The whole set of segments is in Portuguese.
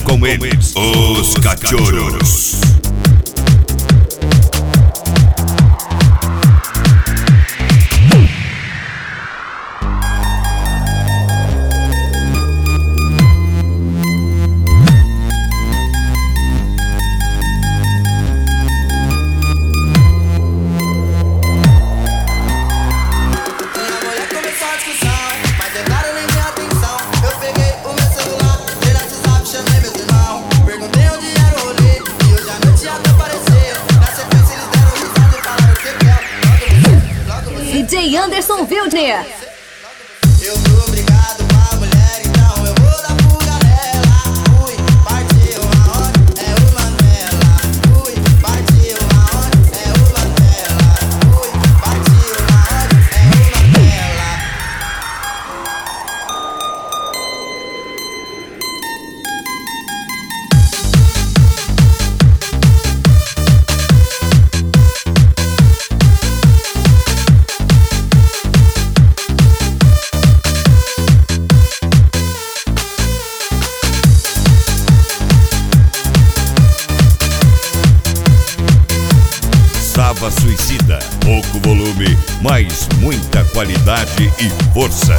com eles, os Cachorros. DJ Anderson Wildner. Eu tô obrigado com a mulher, então eu vou dar fuga nela. Fui, partiu aonde? É o Mandela. Fui, partiu aonde? É o Mandela. Fui, partiu aonde? É o Mandela. Sava Suicida, pouco volume, mas muita qualidade e força.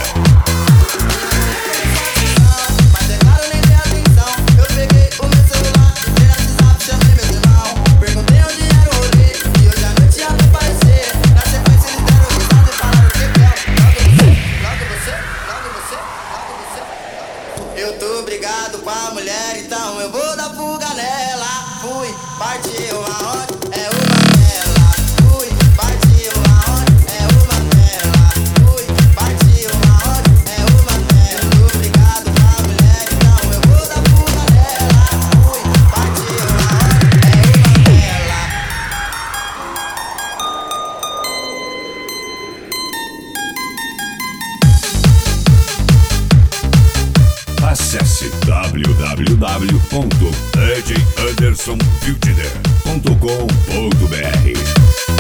Mas é claro, nem dei atenção. Eu peguei o meu celular, entrei no WhatsApp, chamei meu irmão. Perguntei onde era o rolê e hoje à noite ia aparecer. Na sequência eles deram risada e falaram que quer. Logo você, logo você, logo você, logo você. Eu tô brigado com a mulher, então eu vou dar fuga nela. Fui, partiu aonde? É o Mandela. Fui, partiu aonde? É o Mandela. Fui, partiu aonde? É o Mandela. Eu tô brigado com a mulher, então eu vou dar fuga nela. Fui, partiu aonde? É o Mandela. Acesse www.djandersonwildner.com.br